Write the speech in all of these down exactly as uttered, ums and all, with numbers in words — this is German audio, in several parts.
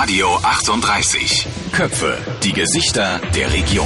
Radio achtunddreißig. Köpfe, die Gesichter der Region.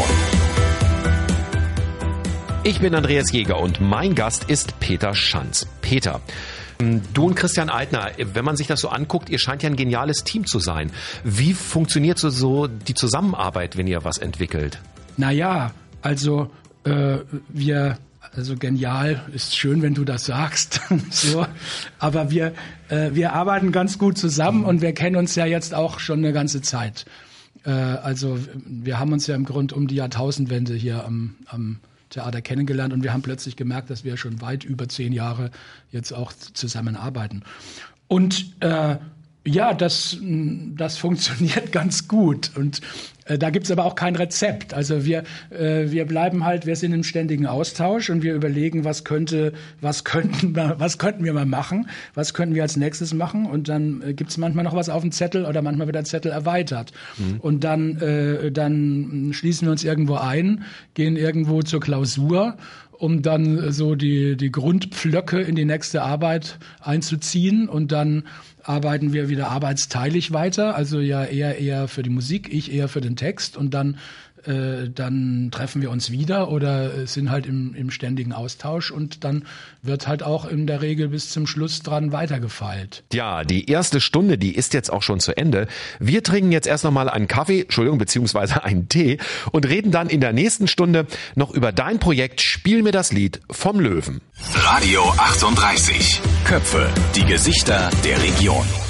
Ich bin Andreas Jäger und mein Gast ist Peter Schanz. Peter, du und Christian Eitner, wenn man sich das so anguckt, ihr scheint ja ein geniales Team zu sein. Wie funktioniert so, so die Zusammenarbeit, wenn ihr was entwickelt? Naja, also äh, wir... Also genial, ist schön, wenn du das sagst. so, aber wir, äh, wir arbeiten ganz gut zusammen und wir kennen uns ja jetzt auch schon eine ganze Zeit. Äh, also wir haben uns ja im Grunde um die Jahrtausendwende hier am, am Theater kennengelernt und wir haben plötzlich gemerkt, dass wir schon weit über zehn Jahre jetzt auch zusammenarbeiten. Und äh, ja, das, das funktioniert ganz gut und äh, da gibt's aber auch kein Rezept. Also wir, äh, wir bleiben halt, wir sind im ständigen Austausch und wir überlegen, was könnte, was könnten wir, was könnten wir mal machen, was könnten wir als nächstes machen und dann äh, gibt's manchmal noch was auf dem Zettel oder manchmal wird der Zettel erweitert mhm. und dann, äh, dann schließen wir uns irgendwo ein, gehen irgendwo zur Klausur, um dann so die, die Grundpflöcke in die nächste Arbeit einzuziehen und dann arbeiten wir wieder arbeitsteilig weiter, also ja eher eher für die Musik, ich eher für den Text und dann äh, dann treffen wir uns wieder oder sind halt im, im ständigen Austausch und dann wird halt auch in der Regel bis zum Schluss dran weitergefeilt. Ja, die erste Stunde, die ist jetzt auch schon zu Ende. Wir trinken jetzt erst nochmal einen Kaffee, Entschuldigung, beziehungsweise einen Tee und reden dann in der nächsten Stunde noch über dein Projekt Spiel mir das Lied vom Löwen. Radio achtunddreißig. Köpfe, die Gesichter der Region.